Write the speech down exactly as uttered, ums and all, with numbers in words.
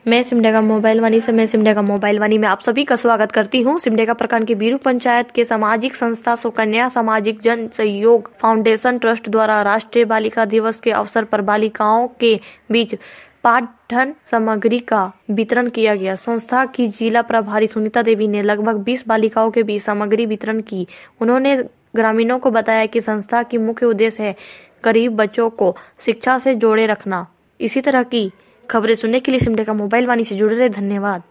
मैं सिमडेगा मोबाइल वानी से मैं सिमडेगा मोबाइल वानी में आप सभी का स्वागत करती हूँ। सिमडेगा प्रखंड की बीरू पंचायत के सामाजिक संस्था सुकन्या सामाजिक जन सहयोग फाउंडेशन ट्रस्ट द्वारा राष्ट्रीय बालिका दिवस के अवसर पर बालिकाओं के बीच पाठन सामग्री का वितरण किया गया। संस्था की जिला प्रभारी सुनीता देवी ने लगभग बीस बालिकाओं के बीच सामग्री वितरण की। उन्होंने ग्रामीणों को बताया कि संस्था की मुख्य उद्देश्य है गरीब बच्चों को शिक्षा से जोड़े रखना। इसी तरह की खबरें सुनने के लिए सिमडेगा मोबाइल वानी से जुड़े रहे। धन्यवाद।